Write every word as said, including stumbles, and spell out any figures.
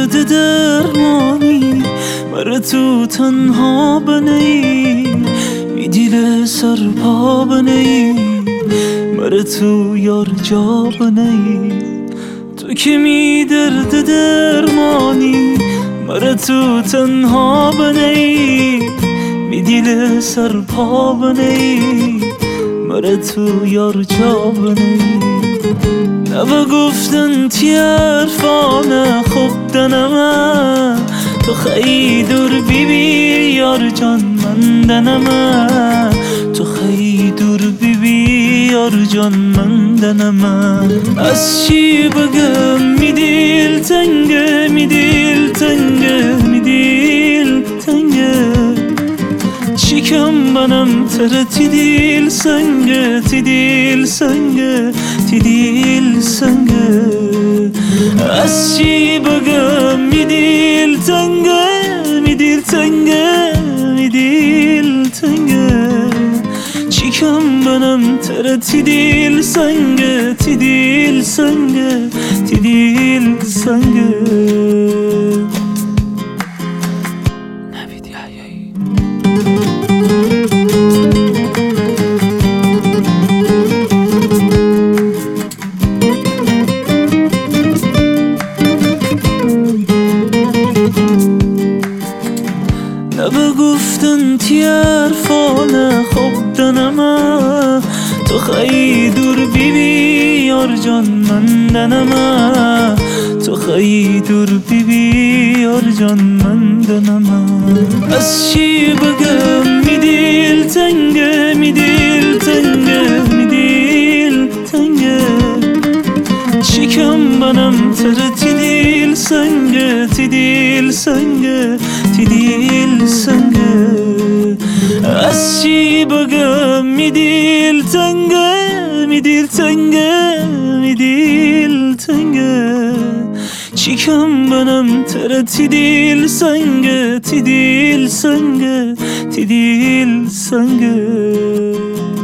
درد درمانی بر تو تنها بنی بی دل سرپا بنی بر تو یار جا بنی تو که می درد درمانی بر تو تنها بنی بی دل سرپا بنی بر تو یار جا بنی نبا گفتن تی عرفانه خوب دنمه تو خیلی دور بی بی یار جان من دنمه تو خیلی دور بی بی یار جان من دنمه از چی بگم می دیل تنگه می دیل تنگه می دیل تنگه چیکم بنم تر تی دیل سنگه تی دیل سنگه تی دیل سنگه از چی بگم می دیل تنگه می دیل تنگه می دیل تنگه چیکم بنم تر تی دیل سنگه تی دیل سنگه تی دیل سنگه نبا گفتن تی عرفانه خوب دنمه تو خیلی دور بی بی یار جان من دنمه تو خیلی دور بی بی یار جان من دنمه از چی بگم می دیل تنگه می دیل تنگه می دیل تنگه چیکم بنم تر تی دیل سنگه تی دیل سنگه تی دیل سنگه از چی بگم می دیل تنگه می دیل تنگه می دیل تنگه چیکم بنم تر تی دیل سنگه تی دیل سنگه تی دیل سنگه